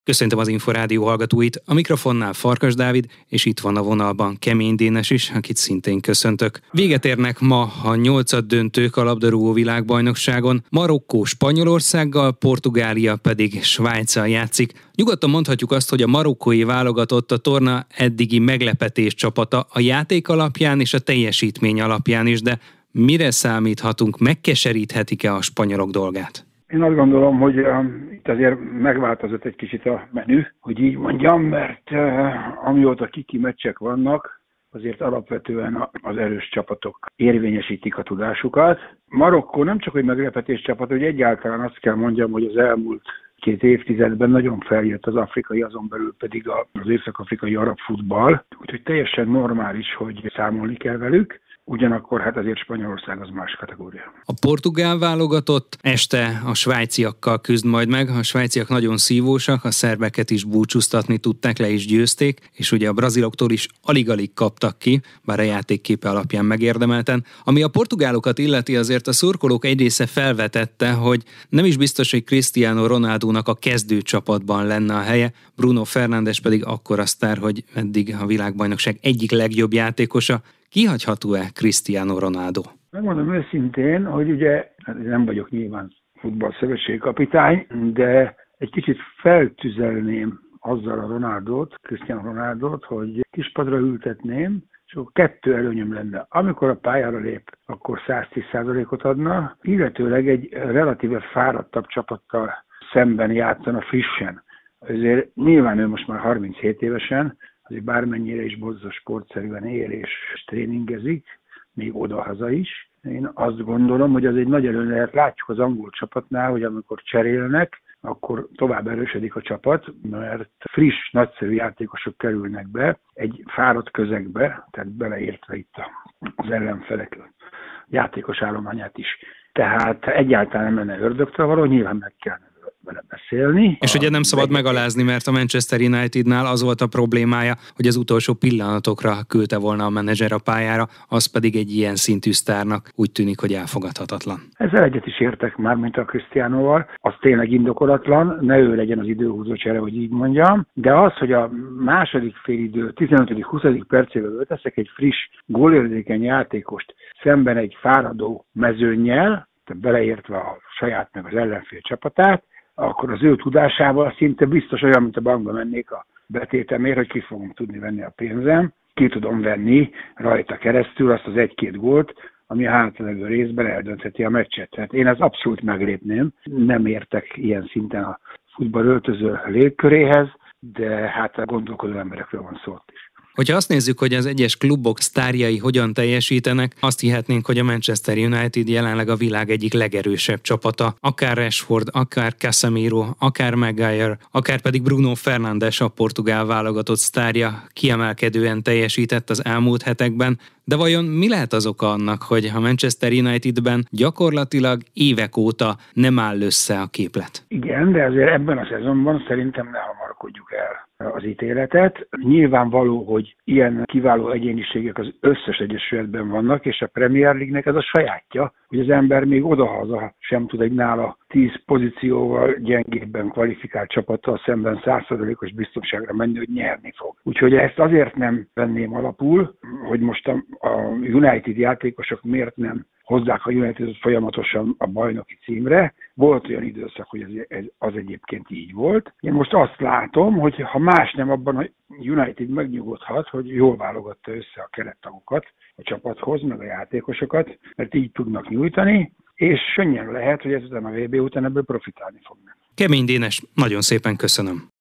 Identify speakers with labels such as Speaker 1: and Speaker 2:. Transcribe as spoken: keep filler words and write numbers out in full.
Speaker 1: Köszöntöm az Inforádió hallgatóit, a mikrofonnál Farkas Dávid, és itt van a vonalban Kemény Dénes is, akit szintén köszöntök. Véget érnek ma a nyolcad döntők a labdarúgó világbajnokságon, Marokkó Spanyolországgal, Portugália pedig Svájccal játszik. Nyugodtan mondhatjuk azt, hogy a marokkói válogatott a torna eddigi meglepetés csapata a játék alapján és a teljesítmény alapján is, de mire számíthatunk, megkeseríthetik-e a spanyolok dolgát?
Speaker 2: Én azt gondolom, hogy uh, itt azért megváltozott egy kicsit a menü, hogy így mondjam, mert uh, amióta kiki meccsek vannak, azért alapvetően az erős csapatok érvényesítik a tudásukat. Marokkó nem csak, hogy meglepetés csapat, hogy egyáltalán azt kell mondjam, hogy az elmúlt két évtizedben nagyon feljött az afrikai, azon belül pedig az észak-afrikai arab futball, úgyhogy teljesen normális, hogy számolni kell velük. Ugyanakkor hát azért Spanyolország az más kategória.
Speaker 1: A portugál válogatott este a svájciakkal küzd majd meg. A svájciak nagyon szívósak, a szerbeket is búcsúztatni tudták, le is győzték, és ugye a braziloktól is alig-alig kaptak ki, bár a játékképe alapján megérdemelten. Ami a portugálokat illeti, azért a szurkolók egy része felvetette, hogy nem is biztos, hogy Cristiano Ronaldónak a kezdőcsapatban lenne a helye, Bruno Fernandes pedig akkora sztár, hogy eddig a világbajnokság egyik legjobb játékosa. Kihagyható-e Cristiano Ronaldo?
Speaker 2: Megmondom őszintén, hogy ugye, hát nem vagyok nyilván futballszövetségi kapitány, de egy kicsit feltüzelném azzal a Ronaldót, Cristiano Ronaldót, hogy kispadra ültetném, és akkor kettő előnyöm lenne. Amikor a pályára lép, akkor száz tíz százalékot adna, illetőleg egy relatíve fáradtabb csapattal szemben játszana frissen. Ezért nyilván ő most már harminchét évesen, azért bármennyire is bozzos sportszerűen él és tréningezik, még oda-haza is. Én azt gondolom, hogy az egy nagy előny lehet. Látjuk az angol csapatnál, hogy amikor cserélnek, akkor tovább erősödik a csapat, mert friss, nagyszerű játékosok kerülnek be egy fáradt közegbe, tehát beleértve itt az ellenfelek játékos állományát is. Tehát egyáltalán nem lenne ördögtől való, nyilván meg kell vele beszélni.
Speaker 1: És ugye nem szabad megalázni, mert a Manchester Unitednál az volt a problémája, hogy az utolsó pillanatokra küldte volna a menedzser a pályára, az pedig egy ilyen szintű sztárnak úgy tűnik, hogy elfogadhatatlan.
Speaker 2: Ezzel egyet is értek már, mint a Cristianoval. Az tényleg indokolatlan, ne ő legyen az időhúzó csere, hogy így mondjam, de az, hogy a második félidő tizenötödik-huszadik percéből teszek egy friss, gólérzékeny játékost szemben egy fáradó mezőnnyel, tehát beleértve a saját meg az ellenfél csapatát, akkor az ő tudásával szinte biztos olyan, mint a bankba mennék a betétemért, hogy ki fogom tudni venni a pénzem, ki tudom venni rajta keresztül azt az egy-két gólt, ami a hátralévő részben eldöntheti a meccset. Tehát én ezt abszolút meglépném, nem értek ilyen szinten a futballöltöző légköréhez, de hát a gondolkodó emberekről van szó is.
Speaker 1: Hogyha azt nézzük, hogy az egyes klubok sztárjai hogyan teljesítenek, azt hihetnénk, hogy a Manchester United jelenleg a világ egyik legerősebb csapata. Akár Rashford, akár Casemiro, akár Maguire, akár pedig Bruno Fernandes, a portugál válogatott sztárja kiemelkedően teljesített az elmúlt hetekben. De vajon mi lehet az oka annak, hogy a Manchester Unitedben gyakorlatilag évek óta nem áll össze a képlet?
Speaker 2: Igen, de azért ebben a szezonban szerintem ne hamarkodjuk el az ítéletet. Nyilvánvaló, hogy ilyen kiváló egyéniségek az összes egyesületben vannak, és a Premier League-nek ez a sajátja, hogy az ember még odahaza sem tud egy nála tíz pozícióval gyengébben kvalifikált csapattal szemben száz százalékos biztonságra menni, hogy nyerni fog. Úgyhogy ezt azért nem venném alapul, hogy most a, a United játékosok miért nem hozzák a United folyamatosan a bajnoki címre. Volt olyan időszak, hogy ez, ez, az egyébként így volt. Én most azt látom, hogy ha más nem, abban a United megnyugodhat, hogy jól válogatta össze a kerettagokat a csapathoz, meg a játékosokat, mert így tudnak nyújtani, és könnyen lehet, hogy ezután a vé bé után ebből profitálni fognak.
Speaker 1: Kemény Dénes, nagyon szépen köszönöm.